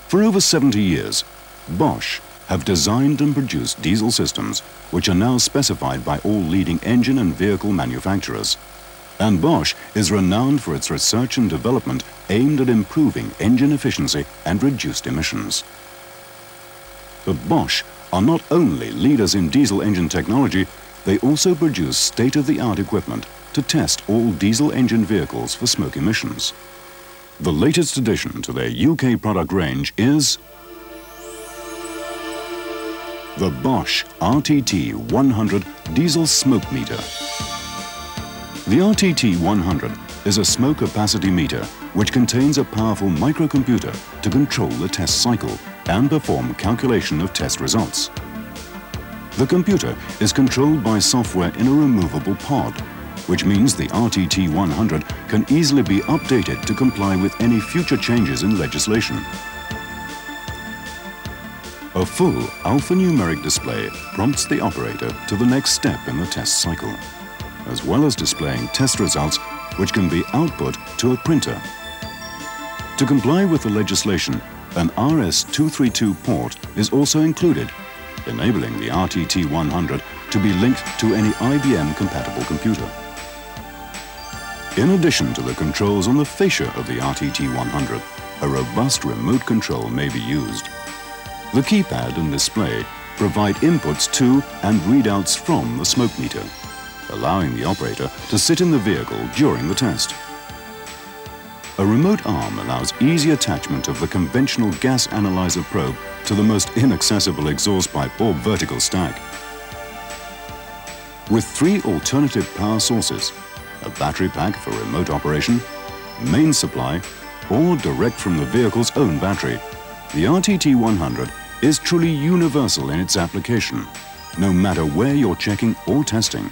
For over 70 years, Bosch have designed and produced diesel systems which are now specified by all leading engine and vehicle manufacturers. And Bosch is renowned for its research and development aimed at improving engine efficiency and reduced emissions. But Bosch are not only leaders in diesel engine technology, they also produce state-of-the-art equipment to test all diesel engine vehicles for smoke emissions. The latest addition to their UK product range is the Bosch RTT 100 Diesel Smoke Meter. The RTT 100 is a smoke opacity meter which contains a powerful microcomputer to control the test cycle and perform calculation of test results. The computer is controlled by software in a removable pod, which means the RTT 100 can easily be updated to comply with any future changes in legislation. A full alphanumeric display prompts the operator to the next step in the test cycle, as well as displaying test results which can be output to a printer. To comply with the legislation, an RS-232 port is also included, enabling the RTT 100 to be linked to any IBM-compatible computer. In addition to the controls on the fascia of the RTT 100, a robust remote control may be used. The keypad and display provide inputs to and readouts from the smoke meter, allowing the operator to sit in the vehicle during the test. A remote arm allows easy attachment of the conventional gas analyzer probe to the most inaccessible exhaust pipe or vertical stack. With 3 alternative power sources, a battery pack for remote operation, main supply, or direct from the vehicle's own battery, the RTT 100 is truly universal in its application, no matter where you're checking or testing.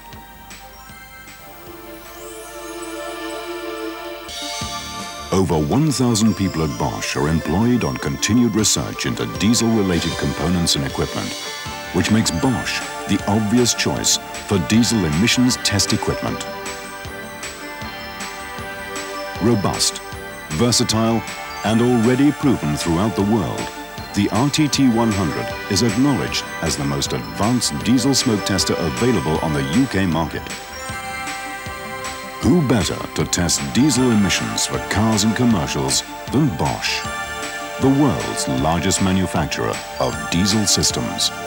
Over 1,000 people at Bosch are employed on continued research into diesel-related components and equipment, which makes Bosch the obvious choice for diesel emissions test equipment. Robust, versatile, and already proven throughout the world, the RTT 100 is acknowledged as the most advanced diesel smoke tester available on the UK market. Who better to test diesel emissions for cars and commercials than Bosch, the world's largest manufacturer of diesel systems?